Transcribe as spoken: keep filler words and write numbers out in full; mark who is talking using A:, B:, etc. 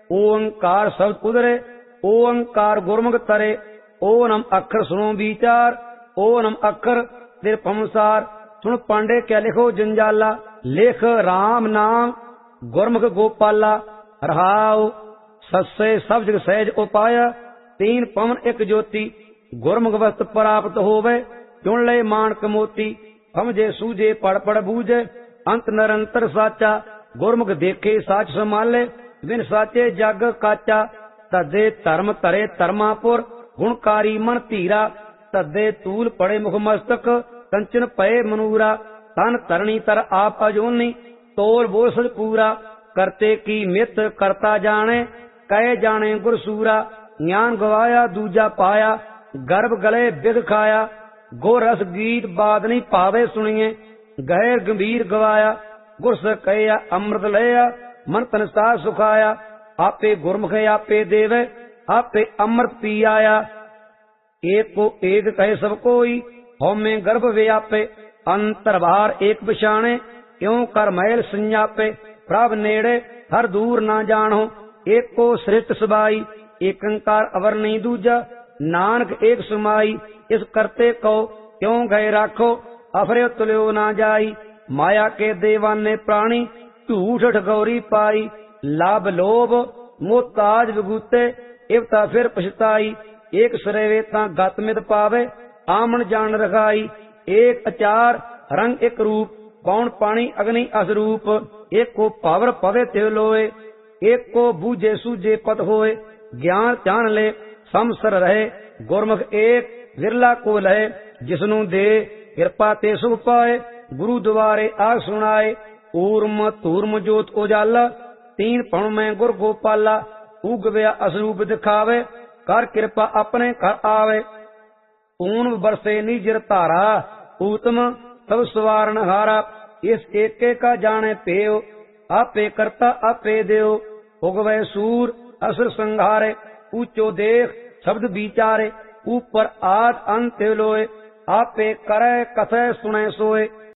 A: ओंकार शब्द उदरे, ओंकार गुरमुख तरे, ओनम अखर सुनो विचार, ओनम अखर तिरपमसार। सुन पांडे क्या लिखो जंजाला, लिख राम नाम गुरमुख गोपाला। रहाओ सस्से सब जग सहज उपाय, तीन पवन एक ज्योति, गुरमुख वस्त प्राप्त होवे, चुन ले मानक मोती। समझे सूझे पढ़ पढ़ बूझे, अंत निरंतर साचा, गुरमुख देखे साच संभाले, बिन साचे जग काचा। तदे धर्म तरे धर्मापुर, गुणकारी मन धीरा, तदे तूल पड़े मुख मस्तक, कंचन पए मनूरा। तन तरणी तर आप अजोनी, तोल बोल सज पूरा, करते की मित करता जाने, कहे जाने गुरसूरा। ज्ञान गवाया दूजा पाया, गर्भ गले बिग खाया, गोरस गीत बाद नहीं पावे सुनिए, गैर गंभीर गवाया। गुरस कहया अमृत लया, मन तन सा सुखाया। आपे गुरमुख आपे देवे, आपे अमृत पी आया। एक को एक कहे सब कोई, हौमे गर्भ व्यापे, अंतरभार एक बिछाने, क्यों कर मैल संजापे। प्रभ नेड़े हर दूर ना जानो, एक को श्रेष्ठ सबाई, एक अंकार अवर नहीं दूजा, नानक एक सुमाई। इस करते को क्यों गए राखो, अफरे तुल्यो ना जाई। माया के देवाने प्राणी, झूठ ठगौरी पाई। लाभ लोभ मोहताज विगूते, इवता फिर पछताई। एक सरेवे ता गत मित पावे, आमन जान रखाई। एक अचार रंग एक रूप, कौन पानी अग्नि असरूप। एक को पावर पवे ते लोए, एक को बूझे सूझे पत होए। ज्ञान जान ले समसर रहे, गुरमुख एक विरला को लहे। जिसनु दे कृपा ते सुख पाए, गुरु द्वारे आग सुनाए। ऊर्म तूर्म जोत उजाला, तीन पण में गुर गोपाला। उग गया असरूप दिखावे, कर कृपा अपने घर आवे। ऊन बरसे निजर धारा, उत्तम सब सवारण हारा। इस एके का जाने पेव, आपे करता आपे देव। उगवे सूर असुर संहारे, ऊंचो देख शब्द विचारे। ऊपर आद अंत लोए, आपे करे कथे सुने सोए।